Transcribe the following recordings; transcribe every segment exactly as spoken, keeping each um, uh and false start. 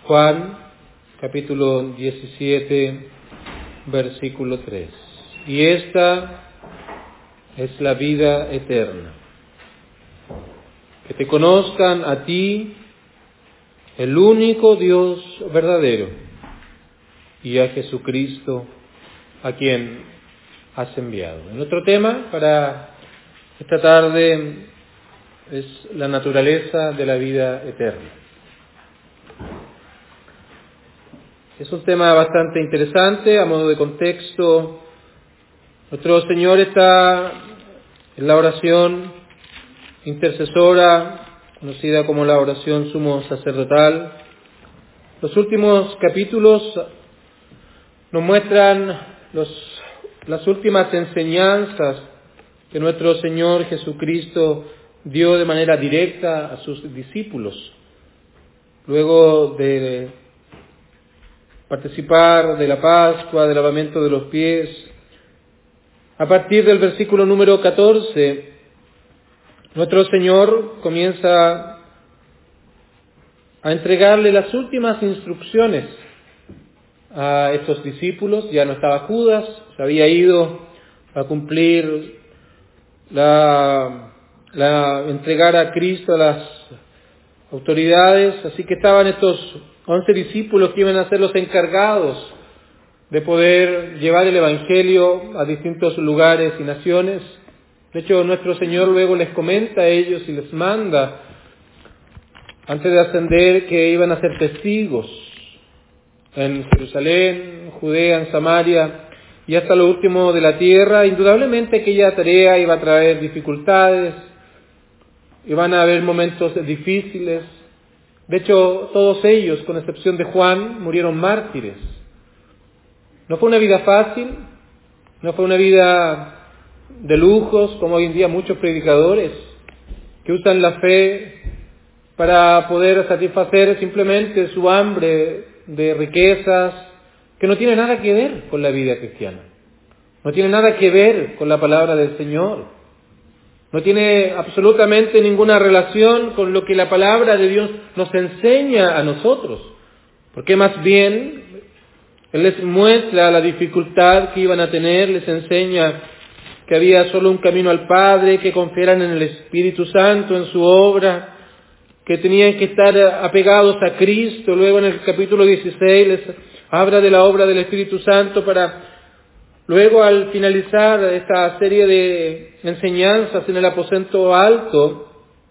Juan, capítulo diecisiete, versículo tres. Y esta es la vida eterna, que te conozcan a ti, el único Dios verdadero, y a Jesucristo, a quien has enviado. En nuestro tema para esta tarde es la naturaleza de la vida eterna. Es un tema bastante interesante. A modo de contexto, nuestro Señor está en la oración intercesora, conocida como la oración sumo sacerdotal. Los últimos capítulos nos muestran los, las últimas enseñanzas que nuestro Señor Jesucristo dio de manera directa a sus discípulos. Luego de participar de la Pascua, del lavamiento de los pies, a partir del versículo número catorce, nuestro Señor comienza a entregarle las últimas instrucciones a estos discípulos. Ya no estaba Judas, se había ido a cumplir la, la entregar a Cristo a las autoridades, así que estaban estos once discípulos que iban a ser los encargados de poder llevar el Evangelio a distintos lugares y naciones. De hecho, nuestro Señor luego les comenta a ellos y les manda, antes de ascender, que iban a ser testigos en Jerusalén, Judea, en Samaria y hasta lo último de la tierra. Indudablemente aquella tarea iba a traer dificultades, iban a haber momentos difíciles. De hecho, todos ellos, con excepción de Juan, murieron mártires. No fue una vida fácil, no fue una vida de lujos, como hoy en día muchos predicadores que usan la fe para poder satisfacer simplemente su hambre de riquezas, que no tiene nada que ver con la vida cristiana, no tiene nada que ver con la palabra del Señor, no tiene absolutamente ninguna relación con lo que la palabra de Dios nos enseña a nosotros, porque más bien Él les muestra la dificultad que iban a tener, les enseña que había solo un camino al Padre, que confiaran en el Espíritu Santo, en su obra, que tenían que estar apegados a Cristo. Luego en el capítulo dieciséis les habla de la obra del Espíritu Santo para luego, al finalizar esta serie de enseñanzas en el aposento alto,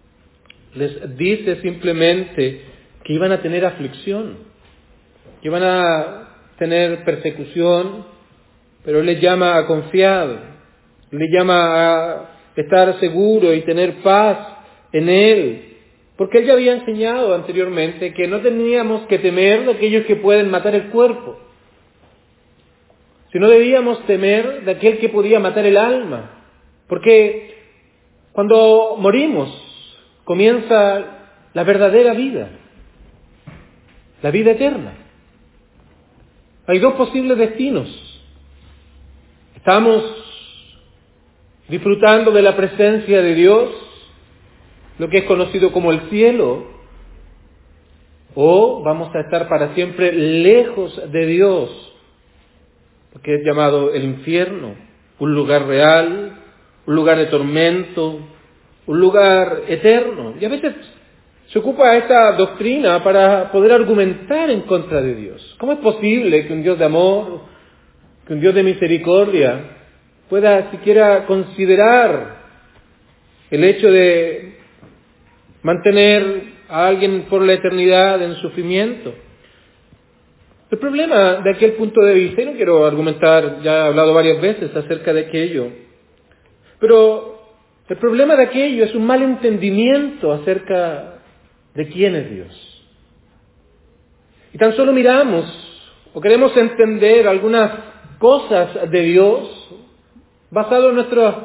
les dice simplemente que iban a tener aflicción, que iban a tener persecución, pero Él les llama a confiar, les llama a estar seguro y tener paz en Él, porque Él ya había enseñado anteriormente que no teníamos que temer de aquellos que pueden matar el cuerpo, sino debíamos temer de aquel que podía matar el alma, porque cuando morimos comienza la verdadera vida, la vida eterna. Hay dos posibles destinos. Estamos disfrutando de la presencia de Dios, lo que es conocido como el cielo, o vamos a estar para siempre lejos de Dios, que es llamado el infierno, un lugar real, un lugar de tormento, un lugar eterno. Y a veces se ocupa esta doctrina para poder argumentar en contra de Dios. ¿Cómo es posible que un Dios de amor, que un Dios de misericordia, pueda siquiera considerar el hecho de mantener a alguien por la eternidad en sufrimiento? El problema de aquel punto de vista, y no quiero argumentar, ya he hablado varias veces acerca de aquello, pero el problema de aquello es un mal entendimiento acerca de quién es Dios. Y tan solo miramos o queremos entender algunas cosas de Dios basado en nuestro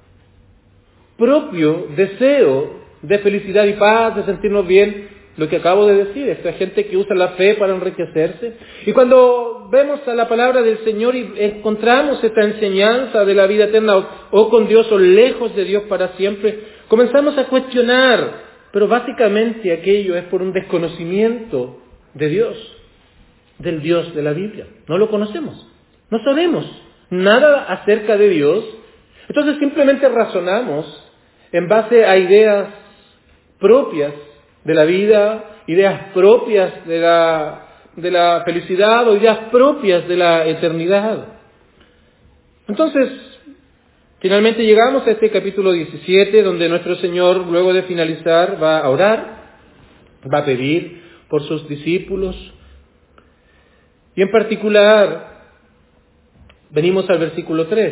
propio deseo de felicidad y paz, de sentirnos bien. Lo que acabo de decir, esta gente que usa la fe para enriquecerse. Y cuando vemos a la palabra del Señor y encontramos esta enseñanza de la vida eterna, o con Dios o lejos de Dios para siempre, comenzamos a cuestionar, pero básicamente aquello es por un desconocimiento de Dios, del Dios de la Biblia. No lo conocemos, no sabemos nada acerca de Dios. Entonces simplemente razonamos en base a ideas propias de la vida, ideas propias de la, de la felicidad o ideas propias de la eternidad. Entonces, finalmente llegamos a este capítulo diecisiete, donde nuestro Señor, luego de finalizar, va a orar, va a pedir por sus discípulos. Y en particular, venimos al versículo tres.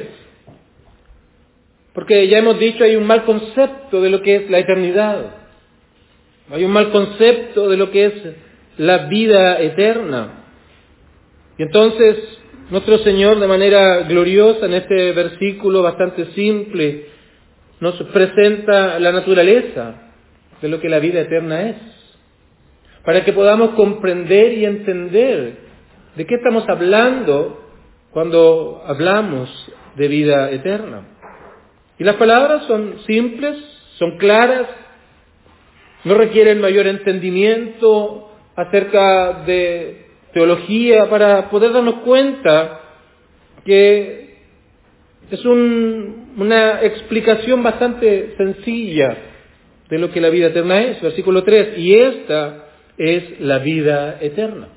Porque ya hemos dicho, hay un mal concepto de lo que es la eternidad. Hay un mal concepto de lo que es la vida eterna. Y entonces, nuestro Señor, de manera gloriosa, en este versículo bastante simple, nos presenta la naturaleza de lo que la vida eterna es, para que podamos comprender y entender de qué estamos hablando cuando hablamos de vida eterna. Y las palabras son simples, son claras, no requieren mayor entendimiento acerca de teología para poder darnos cuenta que es un, una explicación bastante sencilla de lo que la vida eterna es. Versículo tres, y esta es la vida eterna.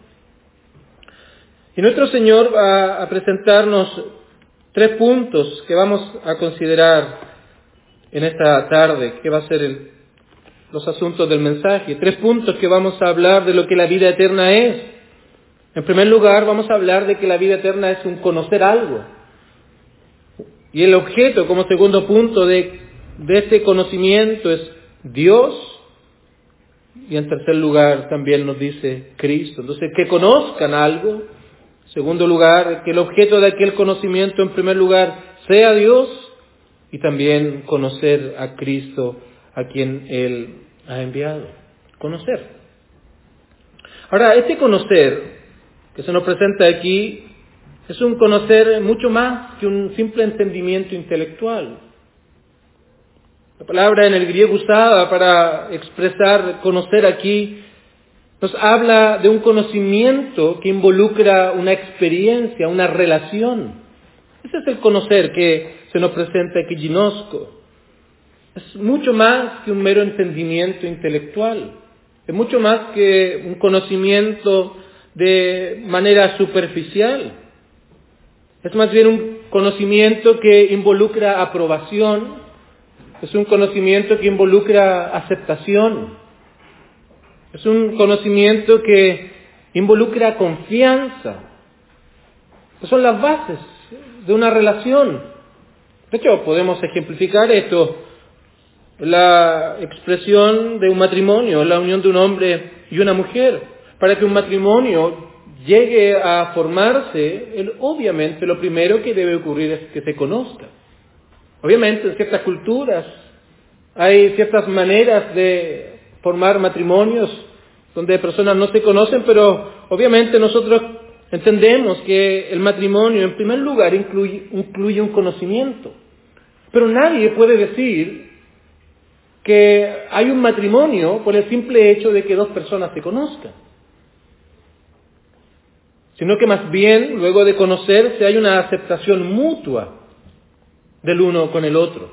Y nuestro Señor va a presentarnos tres puntos que vamos a considerar en esta tarde, que va a ser el, los asuntos del mensaje. Tres puntos que vamos a hablar de lo que la vida eterna es. En primer lugar, vamos a hablar de que la vida eterna es un conocer algo. Y el objeto, como segundo punto, de, de este conocimiento es Dios. Y en tercer lugar, también nos dice Cristo. Entonces, que conozcan algo. En segundo lugar, que el objeto de aquel conocimiento, en primer lugar, sea Dios. Y también conocer a Cristo, a quien Él ha enviado. Conocer. Ahora, este conocer que se nos presenta aquí es un conocer mucho más que un simple entendimiento intelectual. La palabra en el griego usada para expresar conocer aquí nos habla de un conocimiento que involucra una experiencia, una relación. Ese es el conocer que se nos presenta aquí, ginosco. Es mucho más que un mero entendimiento intelectual. Es mucho más que un conocimiento de manera superficial. Es más bien un conocimiento que involucra aprobación. Es un conocimiento que involucra aceptación. Es un conocimiento que involucra confianza. Esas son las bases de una relación. De hecho, podemos ejemplificar esto. La expresión de un matrimonio, la unión de un hombre y una mujer. Para que un matrimonio llegue a formarse, él, obviamente lo primero que debe ocurrir es que se conozca. Obviamente en ciertas culturas hay ciertas maneras de formar matrimonios donde personas no se conocen, pero obviamente nosotros entendemos que el matrimonio en primer lugar incluye, incluye un conocimiento. Pero nadie puede decir que hay un matrimonio por el simple hecho de que dos personas se conozcan. Sino que más bien, luego de conocerse, hay una aceptación mutua del uno con el otro.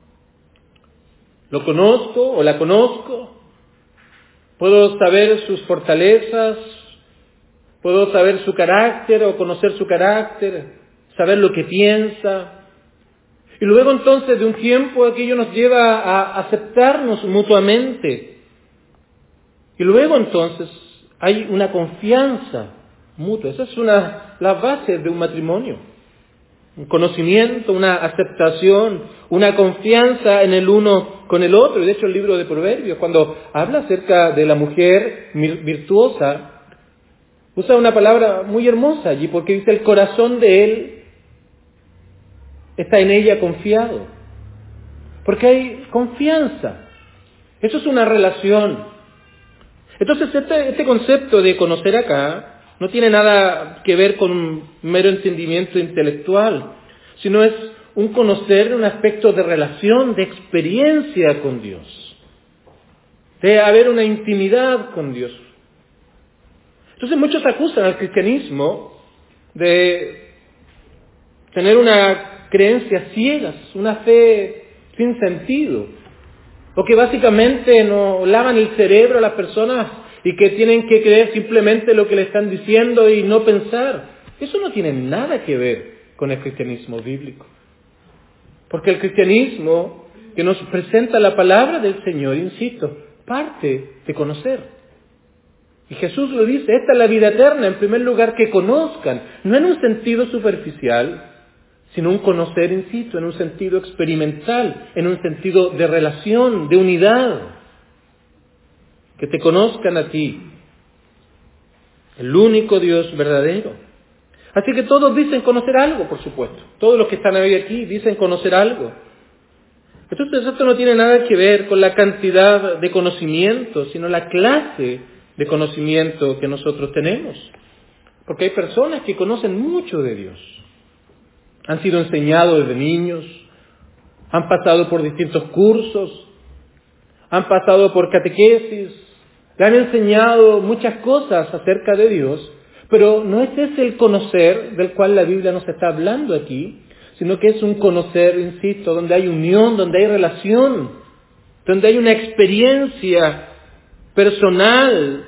Lo conozco o la conozco, puedo saber sus fortalezas, puedo saber su carácter o conocer su carácter, saber lo que piensa. Y luego entonces de un tiempo aquello nos lleva a aceptarnos mutuamente. Y luego entonces hay una confianza mutua. Esa es una, la base de un matrimonio. Un conocimiento, una aceptación, una confianza en el uno con el otro. Y de hecho el libro de Proverbios, cuando habla acerca de la mujer virtuosa, usa una palabra muy hermosa allí, porque dice el corazón de él está en ella confiado. Porque hay confianza. Eso es una relación. Entonces este, este concepto de conocer acá no tiene nada que ver con un mero entendimiento intelectual, sino es un conocer un aspecto de relación, de experiencia con Dios, de haber una intimidad con Dios. Entonces muchos acusan al cristianismo de tener una creencia ciegas, una fe sin sentido, o que básicamente no lavan el cerebro a las personas y que tienen que creer simplemente lo que le están diciendo y no pensar. Eso no tiene nada que ver con el cristianismo bíblico. Porque el cristianismo que nos presenta la palabra del Señor, insisto, parte de conocer. Y Jesús lo dice, esta es la vida eterna, en primer lugar, que conozcan, no en un sentido superficial, sino un conocer, insisto, en un sentido experimental, en un sentido de relación, de unidad. Que te conozcan a ti, el único Dios verdadero. Así que todos dicen conocer algo, por supuesto. Todos los que están hoy aquí dicen conocer algo. Entonces esto no tiene nada que ver con la cantidad de conocimiento, sino la clase de conocimiento que nosotros tenemos. Porque hay personas que conocen mucho de Dios. Han sido enseñados desde niños, han pasado por distintos cursos, han pasado por catequesis, le han enseñado muchas cosas acerca de Dios, pero no es ese el conocer del cual la Biblia nos está hablando aquí, sino que es un conocer, insisto, donde hay unión, donde hay relación, donde hay una experiencia personal,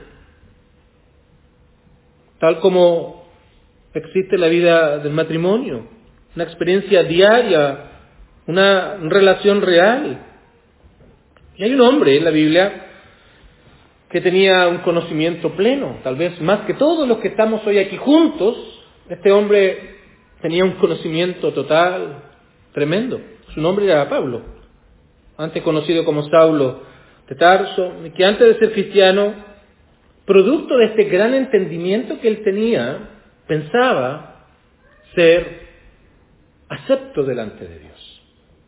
tal como existe la vida del matrimonio, una experiencia diaria, una relación real. Y hay un hombre en la Biblia que tenía un conocimiento pleno, tal vez más que todos los que estamos hoy aquí juntos. Este hombre tenía un conocimiento total, tremendo. Su nombre era Pablo, antes conocido como Saulo de Tarso, que antes de ser cristiano, producto de este gran entendimiento que él tenía, pensaba ser acepto delante de Dios.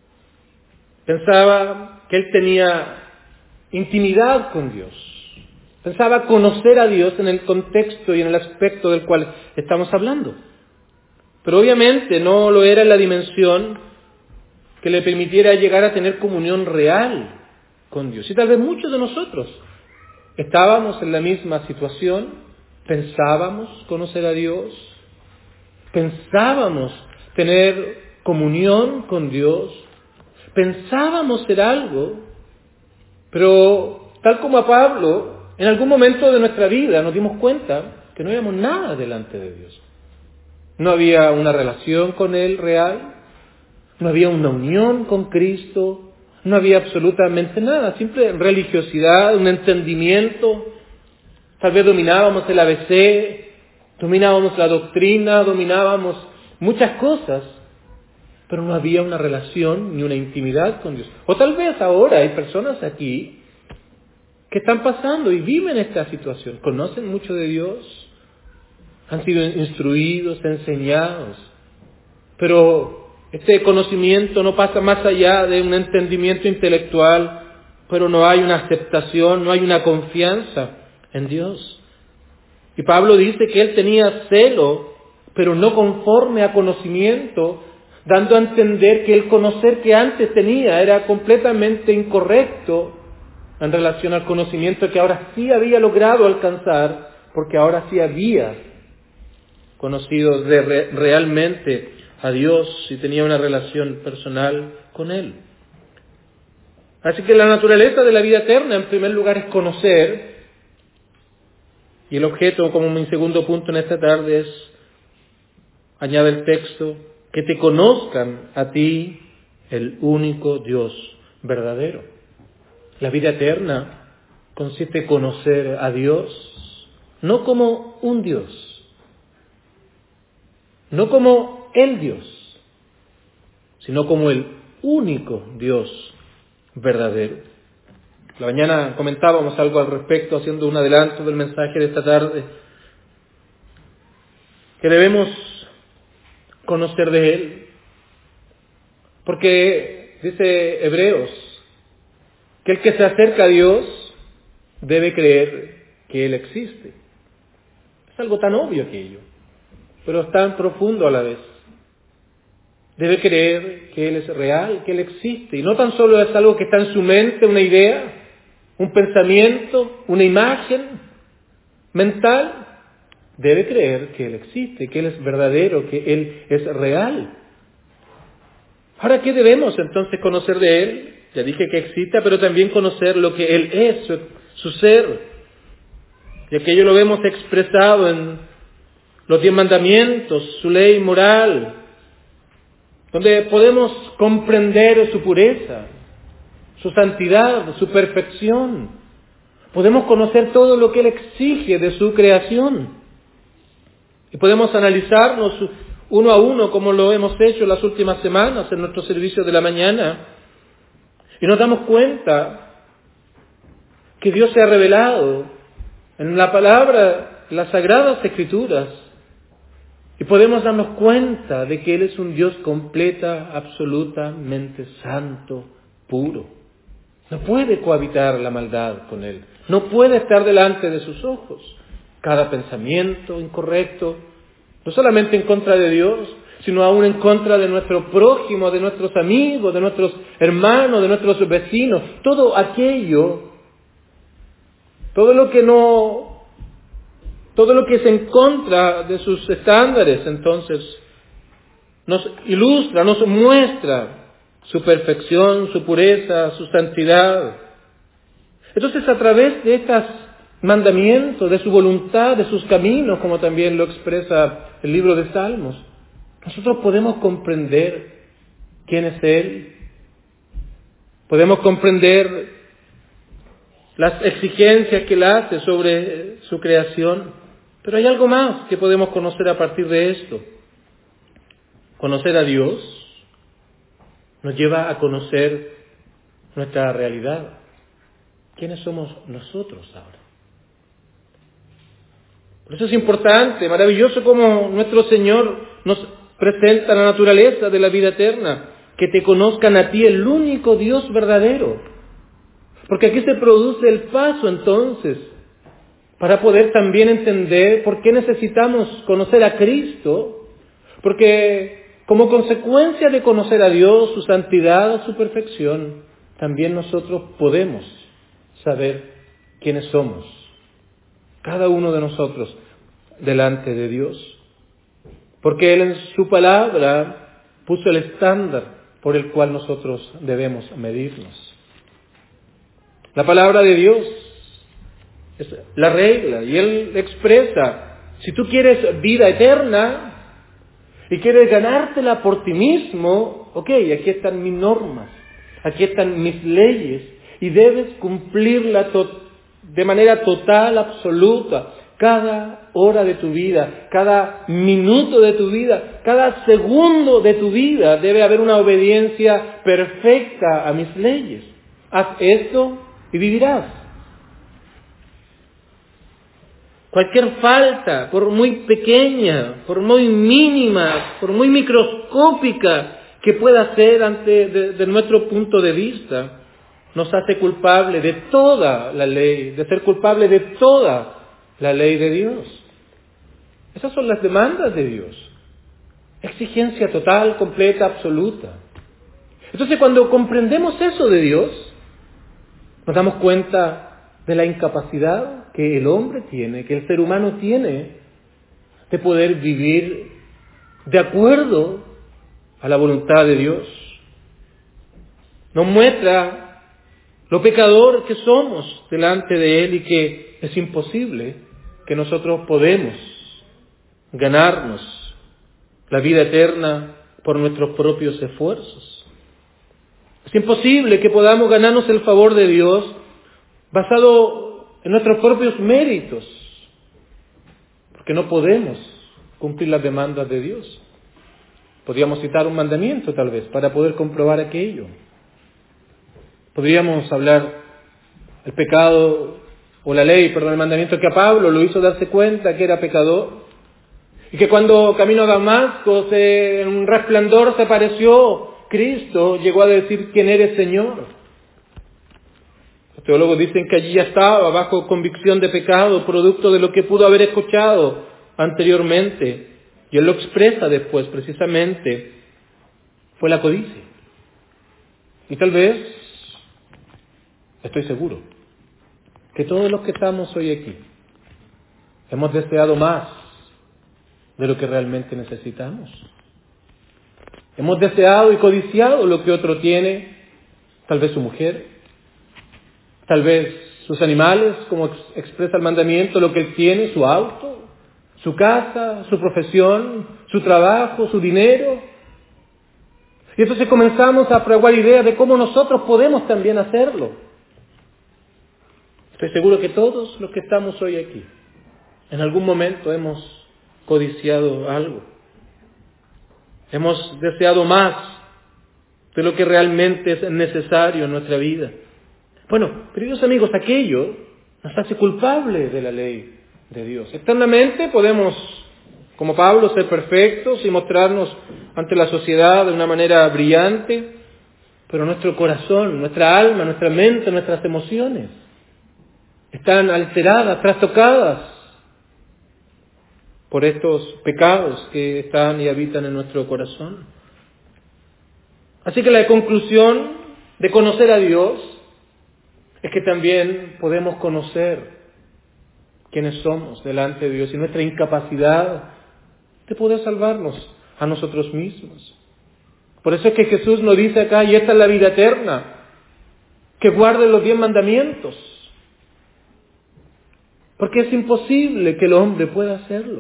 Pensaba que él tenía intimidad con Dios. Pensaba conocer a Dios en el contexto y en el aspecto del cual estamos hablando. Pero obviamente no lo era en la dimensión que le permitiera llegar a tener comunión real con Dios. Y tal vez muchos de nosotros estábamos en la misma situación, pensábamos conocer a Dios, pensábamos tener comunión con Dios, pensábamos ser algo, pero tal como a Pablo, en algún momento de nuestra vida nos dimos cuenta que no habíamos nada delante de Dios. No había una relación con Él real, no había una unión con Cristo, no había absolutamente nada, simple religiosidad, un entendimiento. Tal vez dominábamos el A B C, dominábamos la doctrina, dominábamos muchas cosas, pero no había una relación ni una intimidad con Dios. O tal vez ahora hay personas aquí que están pasando y viven esta situación, conocen mucho de Dios, han sido instruidos, enseñados, pero este conocimiento no pasa más allá de un entendimiento intelectual, pero no hay una aceptación, no hay una confianza en Dios. Y Pablo dice que él tenía celo, pero no conforme a conocimiento, dando a entender que el conocer que antes tenía era completamente incorrecto en relación al conocimiento que ahora sí había logrado alcanzar, porque ahora sí había conocido de re- realmente a Dios y tenía una relación personal con Él. Así que la naturaleza de la vida eterna, en primer lugar, es conocer, y el objeto, como mi segundo punto en esta tarde, es, añade el texto, que te conozcan a ti, el único Dios verdadero. La vida eterna consiste en conocer a Dios, no como un Dios, no como el Dios, sino como el único Dios verdadero. La mañana comentábamos algo al respecto, haciendo un adelanto del mensaje de esta tarde, que debemos conocer de Él, porque dice Hebreos, que el que se acerca a Dios debe creer que Él existe. Es algo tan obvio aquello, pero es tan profundo a la vez. Debe creer que Él es real, que Él existe, y no tan solo es algo que está en su mente, una idea, un pensamiento, una imagen mental, debe creer que Él existe, que Él es verdadero, que Él es real. Ahora, ¿qué debemos entonces conocer de Él? Ya dije que exista, pero también conocer lo que Él es, su, su ser. Y aquello lo vemos expresado en los diez mandamientos, su ley moral, donde podemos comprender su pureza, su santidad, su perfección. Podemos conocer todo lo que Él exige de su creación. Y podemos analizarnos uno a uno, como lo hemos hecho las últimas semanas en nuestro servicio de la mañana. Y nos damos cuenta que Dios se ha revelado en la palabra, en las sagradas escrituras. Y podemos darnos cuenta de que Él es un Dios completa, absolutamente santo, puro. No puede cohabitar la maldad con Él. No puede estar delante de sus ojos. Cada pensamiento incorrecto, no solamente en contra de Dios, sino aún en contra de nuestro prójimo, de nuestros amigos, de nuestros hermanos, de nuestros vecinos. Todo aquello, todo lo que no, todo lo que es en contra de sus estándares, entonces, nos ilustra, nos muestra su perfección, su pureza, su santidad. Entonces, a través de estos mandamientos, de su voluntad, de sus caminos, como también lo expresa el libro de Salmos, nosotros podemos comprender quién es Él. Podemos comprender las exigencias que Él hace sobre su creación. Pero hay algo más que podemos conocer a partir de esto. Conocer a Dios nos lleva a conocer nuestra realidad. ¿Quiénes somos nosotros ahora? Por eso es importante, maravilloso como nuestro Señor nos presenta la naturaleza de la vida eterna, que te conozcan a ti, el único Dios verdadero. Porque aquí se produce el paso entonces para poder también entender por qué necesitamos conocer a Cristo, porque como consecuencia de conocer a Dios, su santidad, su perfección, también nosotros podemos saber quiénes somos, cada uno de nosotros delante de Dios. Porque Él en su palabra puso el estándar por el cual nosotros debemos medirnos. La palabra de Dios es la regla y Él expresa, si tú quieres vida eterna y quieres ganártela por ti mismo, ok, aquí están mis normas, aquí están mis leyes y debes cumplirla to- de manera total, absoluta, cada hora de tu vida, cada minuto de tu vida, cada segundo de tu vida debe haber una obediencia perfecta a mis leyes. Haz esto y vivirás. Cualquier falta, por muy pequeña, por muy mínima, por muy microscópica que pueda ser ante de, de nuestro punto de vista, nos hace culpable de toda la ley, de ser culpable de toda la ley de Dios. Esas son las demandas de Dios. Exigencia total, completa, absoluta. Entonces, cuando comprendemos eso de Dios, nos damos cuenta de la incapacidad que el hombre tiene, que el ser humano tiene, de poder vivir de acuerdo a la voluntad de Dios. Nos muestra lo pecador que somos delante de Él y que es imposible que nosotros podemos ganarnos la vida eterna por nuestros propios esfuerzos. Es imposible que podamos ganarnos el favor de Dios basado en nuestros propios méritos, porque no podemos cumplir las demandas de Dios. Podríamos citar un mandamiento tal vez para poder comprobar aquello. Podríamos hablar el pecado o la ley, perdón, el mandamiento que a Pablo lo hizo darse cuenta que era pecador y que cuando camino a Damasco se, en un resplandor se apareció Cristo, llegó a decir: ¿quién eres, Señor? Los teólogos dicen que allí ya estaba bajo convicción de pecado, producto de lo que pudo haber escuchado anteriormente, y él lo expresa después precisamente, fue la codicia. Y tal vez, estoy seguro, que todos los que estamos hoy aquí hemos deseado más de lo que realmente necesitamos. Hemos deseado y codiciado lo que otro tiene, tal vez su mujer, tal vez sus animales, como expresa el mandamiento, lo que él tiene, su auto, su casa, su profesión, su trabajo, su dinero. Y entonces comenzamos a fraguar ideas de cómo nosotros podemos también hacerlo. Estoy seguro que todos los que estamos hoy aquí, en algún momento hemos codiciado algo. Hemos deseado más de lo que realmente es necesario en nuestra vida. Bueno, queridos amigos, aquello nos hace culpables de la ley de Dios. Externamente podemos, como Pablo, ser perfectos y mostrarnos ante la sociedad de una manera brillante, pero nuestro corazón, nuestra alma, nuestra mente, nuestras emociones están alteradas, trastocadas por estos pecados que están y habitan en nuestro corazón. Así que la conclusión de conocer a Dios es que también podemos conocer quiénes somos delante de Dios y nuestra incapacidad de poder salvarnos a nosotros mismos. Por eso es que Jesús nos dice acá, y esta es la vida eterna, que guarden los diez mandamientos. Porque es imposible que el hombre pueda hacerlo.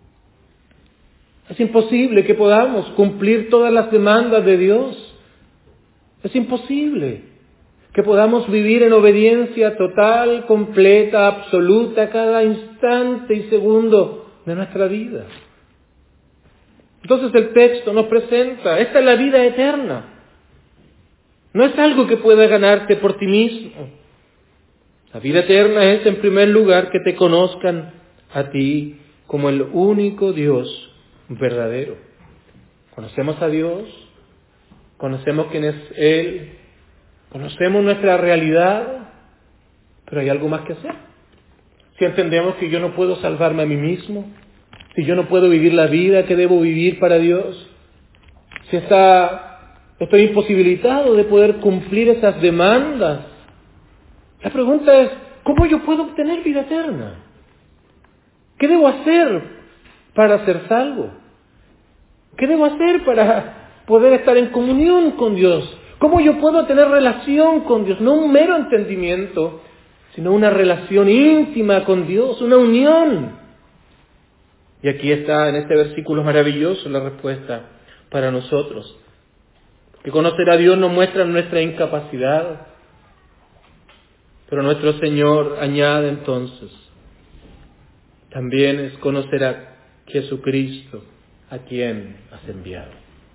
Es imposible que podamos cumplir todas las demandas de Dios. Es imposible que podamos vivir en obediencia total, completa, absoluta, cada instante y segundo de nuestra vida. Entonces el texto nos presenta, esta es la vida eterna. No es algo que puedas ganarte por ti mismo. La vida eterna es, en primer lugar, que te conozcan a ti como el único Dios verdadero. Conocemos a Dios, conocemos quién es Él, conocemos nuestra realidad, pero hay algo más que hacer. Si entendemos que yo no puedo salvarme a mí mismo, si yo no puedo vivir la vida que debo vivir para Dios, si está, estoy imposibilitado de poder cumplir esas demandas, la pregunta es, ¿cómo yo puedo obtener vida eterna? ¿Qué debo hacer para ser salvo? ¿Qué debo hacer para poder estar en comunión con Dios? ¿Cómo yo puedo tener relación con Dios? No un mero entendimiento, sino una relación íntima con Dios, una unión. Y aquí está en este versículo maravilloso la respuesta para nosotros. Que conocer a Dios nos muestra nuestra incapacidad. Pero nuestro Señor añade entonces, también es conocer a Jesucristo, a quien has enviado.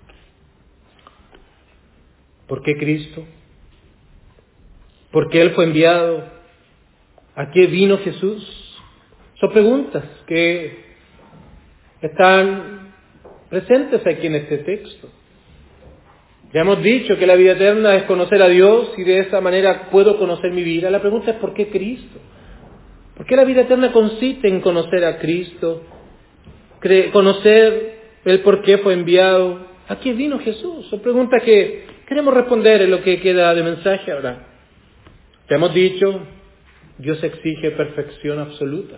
¿Por qué Cristo? ¿Por qué Él fue enviado? ¿A qué vino Jesús? Son preguntas que están presentes aquí en este texto. Ya hemos dicho que la vida eterna es conocer a Dios y de esa manera puedo conocer mi vida. La pregunta es ¿por qué Cristo? ¿Por qué la vida eterna consiste en conocer a Cristo? Conocer el por qué fue enviado. ¿A qué vino Jesús? Son preguntas que queremos responder en lo que queda de mensaje ahora. Ya hemos dicho, Dios exige perfección absoluta.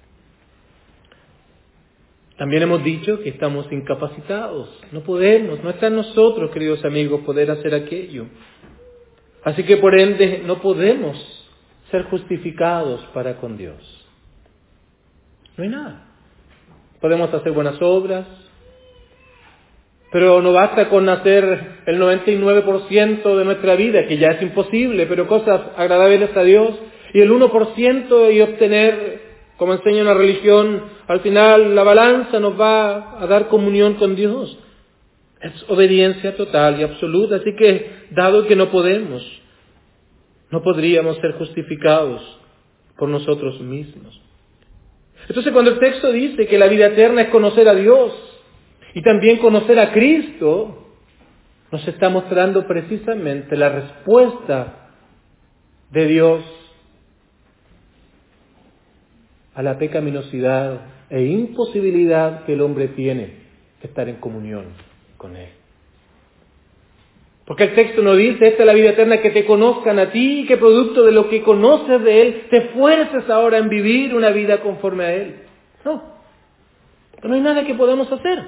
También hemos dicho que estamos incapacitados, no podemos, no está en nosotros, queridos amigos, poder hacer aquello. Así que por ende no podemos ser justificados para con Dios. No hay nada. Podemos hacer buenas obras, pero no basta con hacer el noventa y nueve por ciento de nuestra vida, que ya es imposible, pero cosas agradables a Dios, y el uno por ciento y obtener, como enseña la religión, al final la balanza nos va a dar comunión con Dios. Es obediencia total y absoluta, así que dado que no podemos, no podríamos ser justificados por nosotros mismos. Entonces cuando el texto dice que la vida eterna es conocer a Dios y también conocer a Cristo, nos está mostrando precisamente la respuesta de Dios a la pecaminosidad e imposibilidad que el hombre tiene de estar en comunión con Él. Porque el texto nos dice, esta es la vida eterna, que te conozcan a ti y que producto de lo que conoces de Él, te fuerces ahora en vivir una vida conforme a Él. No. No hay nada que podamos hacer.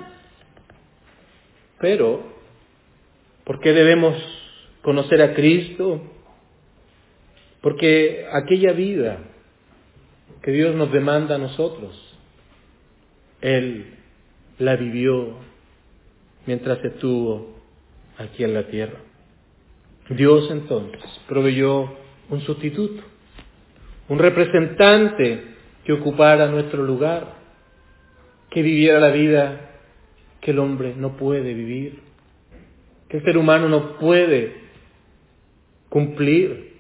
Pero, ¿por qué debemos conocer a Cristo? Porque aquella vida que Dios nos demanda a nosotros, Él la vivió mientras estuvo aquí en la tierra. Dios entonces proveyó un sustituto, un representante que ocupara nuestro lugar, que viviera la vida que el hombre no puede vivir, que el ser humano no puede cumplir.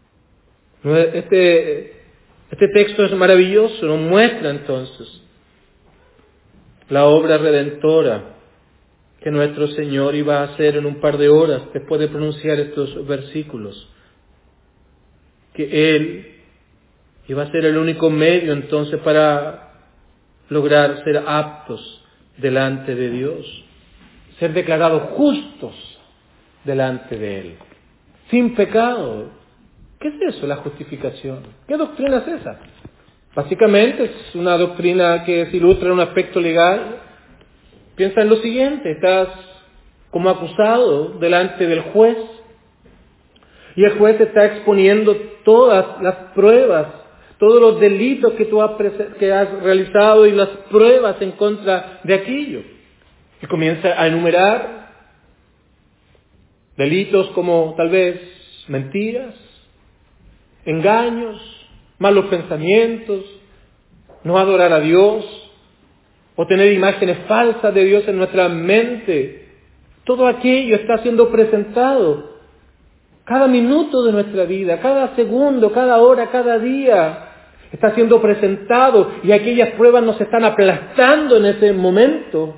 Este, este texto es maravilloso, nos muestra entonces la obra redentora que nuestro Señor iba a hacer en un par de horas después de pronunciar estos versículos. Que Él iba a ser el único medio entonces para lograr ser aptos delante de Dios, ser declarados justos delante de Él, sin pecado. ¿Qué es eso, la justificación? ¿Qué doctrina es esa? Básicamente es una doctrina que se ilustra en un aspecto legal. Piensa en lo siguiente: estás como acusado delante del juez y el juez está exponiendo todas las pruebas, todos los delitos que tú has, que has realizado y las pruebas en contra de aquello. Y comienza a enumerar delitos como tal vez mentiras, engaños, malos pensamientos, no adorar a Dios, o tener imágenes falsas de Dios en nuestra mente. Todo aquello está siendo presentado cada minuto de nuestra vida, cada segundo, cada hora, cada día. Está siendo presentado y aquellas pruebas nos están aplastando en ese momento.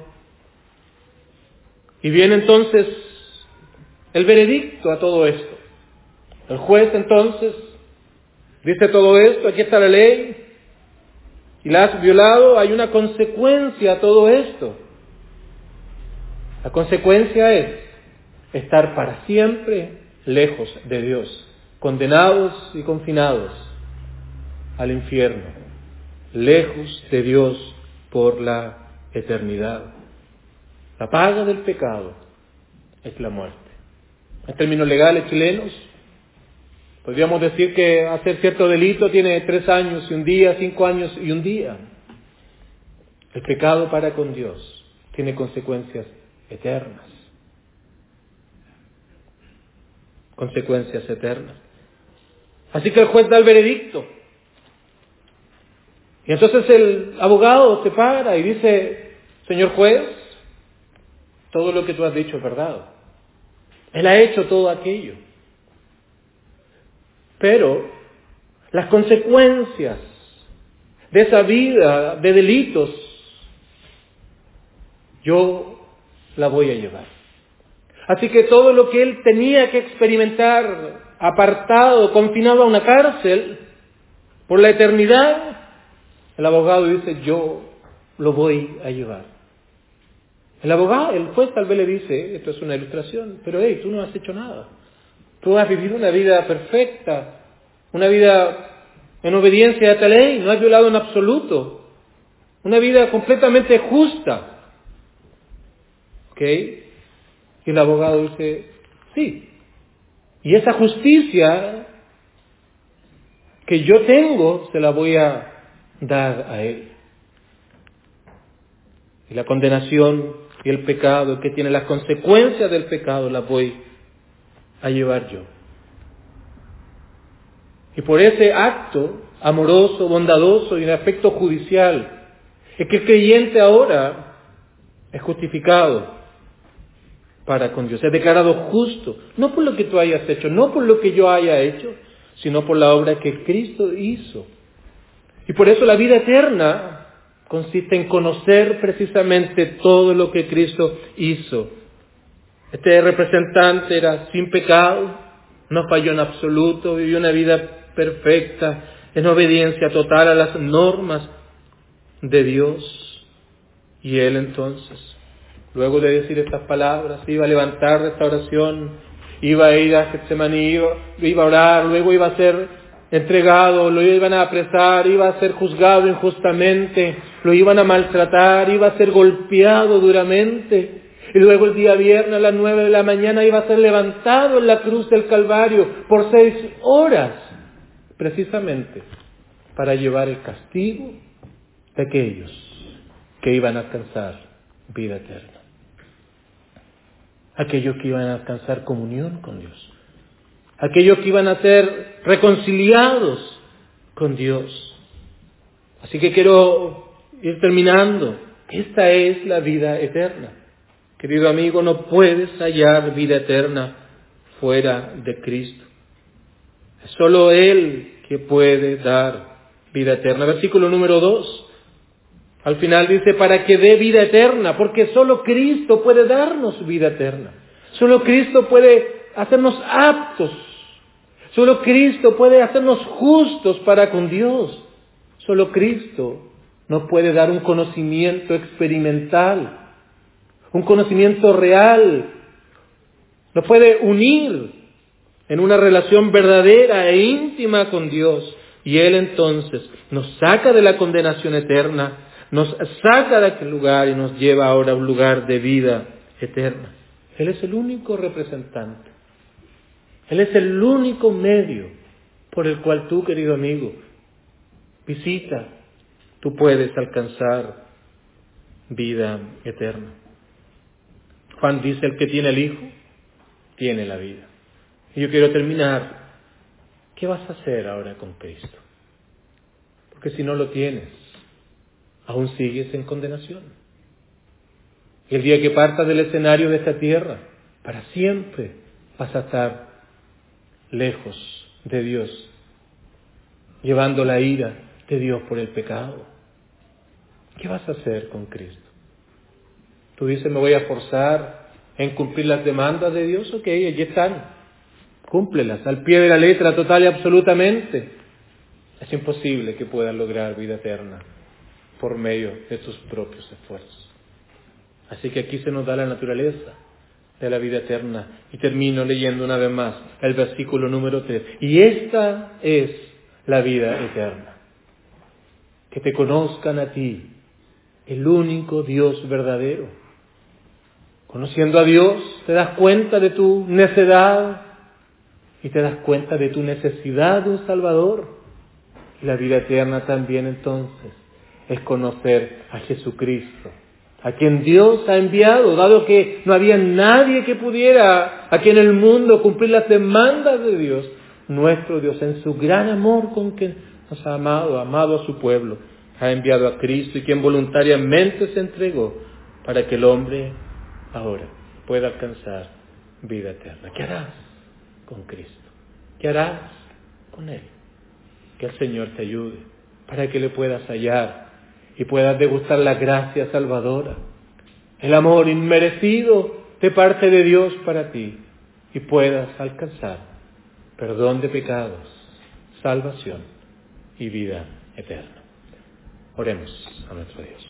Y viene entonces el veredicto a todo esto. El juez entonces dice todo esto, aquí está la ley, y la has violado, hay una consecuencia a todo esto. La consecuencia es estar para siempre lejos de Dios, condenados y confinados al infierno, lejos de Dios por la eternidad. La paga del pecado es la muerte. En términos legales chilenos, podríamos decir que hacer cierto delito tiene tres años y un día, cinco años y un día. El pecado para con Dios tiene consecuencias eternas. Consecuencias eternas. Así que el juez da el veredicto. Y entonces el abogado se para y dice: señor juez, todo lo que tú has dicho es verdad. Él ha hecho todo aquello. Pero las consecuencias de esa vida de delitos, yo la voy a llevar. Así que todo lo que él tenía que experimentar, apartado, confinado a una cárcel por la eternidad, el abogado dice: yo lo voy a llevar. El abogado, el juez tal vez le dice: esto es una ilustración, pero hey, tú no has hecho nada. Tú has vivido una vida perfecta, una vida en obediencia a esta ley, no has violado en absoluto, una vida completamente justa. ¿Ok? Y el abogado dice: sí. Y esa justicia que yo tengo, se la voy a dar a él. Y la condenación y el pecado, que tiene las consecuencias del pecado, las voy a llevar yo. Y por ese acto amoroso, bondadoso y en aspecto judicial, es que el creyente ahora es justificado para con Dios, es declarado justo, no por lo que tú hayas hecho, no por lo que yo haya hecho, sino por la obra que Cristo hizo. Y por eso la vida eterna consiste en conocer precisamente todo lo que Cristo hizo. Este representante era sin pecado, no falló en absoluto, vivió una vida perfecta, en obediencia total a las normas de Dios. Y él entonces, luego de decir estas palabras, iba a levantar de esta oración, iba a ir a Getsemaní, iba, iba a orar, luego iba a ser entregado, lo iban a apresar, iba a ser juzgado injustamente, lo iban a maltratar, iba a ser golpeado duramente. Y luego el día viernes a las nueve de la mañana iba a ser levantado en la cruz del Calvario por seis horas, precisamente para llevar el castigo de aquellos que iban a alcanzar vida eterna. Aquellos que iban a alcanzar comunión con Dios. Aquellos que iban a ser reconciliados con Dios. Así que quiero ir terminando. Esta es la vida eterna. Querido amigo, no puedes hallar vida eterna fuera de Cristo. Es solo Él que puede dar vida eterna. Versículo número dos. Al final dice, para que dé vida eterna, porque solo Cristo puede darnos vida eterna. Solo Cristo puede hacernos aptos. Solo Cristo puede hacernos justos para con Dios. Solo Cristo nos puede dar un conocimiento experimental, un conocimiento real. Nos puede unir en una relación verdadera e íntima con Dios. Y Él entonces nos saca de la condenación eterna, nos saca de aquel lugar y nos lleva ahora a un lugar de vida eterna. Él es el único representante. Él es el único medio por el cual tú, querido amigo, visita, tú puedes alcanzar vida eterna. Juan dice, el que tiene el Hijo, tiene la vida. Y yo quiero terminar. ¿Qué vas a hacer ahora con Cristo? Porque si no lo tienes, aún sigues en condenación. Y el día que partas del escenario de esta tierra, para siempre vas a estar lejos de Dios, llevando la ira de Dios por el pecado. ¿Qué vas a hacer con Cristo? Tú dices, me voy a forzar en cumplir las demandas de Dios. Ok, allí están. Cúmplelas al pie de la letra, total y absolutamente. Es imposible que puedas lograr vida eterna por medio de tus propios esfuerzos. Así que aquí se nos da la naturaleza de la vida eterna. Y termino leyendo una vez más el versículo número tres. Y esta es la vida eterna. Que te conozcan a ti, el único Dios verdadero. Conociendo a Dios, te das cuenta de tu necedad y te das cuenta de tu necesidad de un Salvador. Y la vida eterna también entonces es conocer a Jesucristo, a quien Dios ha enviado, dado que no había nadie que pudiera aquí en el mundo cumplir las demandas de Dios. Nuestro Dios, en su gran amor con que nos ha amado, ha amado a su pueblo, ha enviado a Cristo y quien voluntariamente se entregó para que el hombre ahora pueda alcanzar vida eterna. ¿Qué harás con Cristo? ¿Qué harás con Él? Que el Señor te ayude para que le puedas hallar y puedas degustar la gracia salvadora, el amor inmerecido de parte de Dios para ti y puedas alcanzar perdón de pecados, salvación y vida eterna. Oremos a nuestro Dios.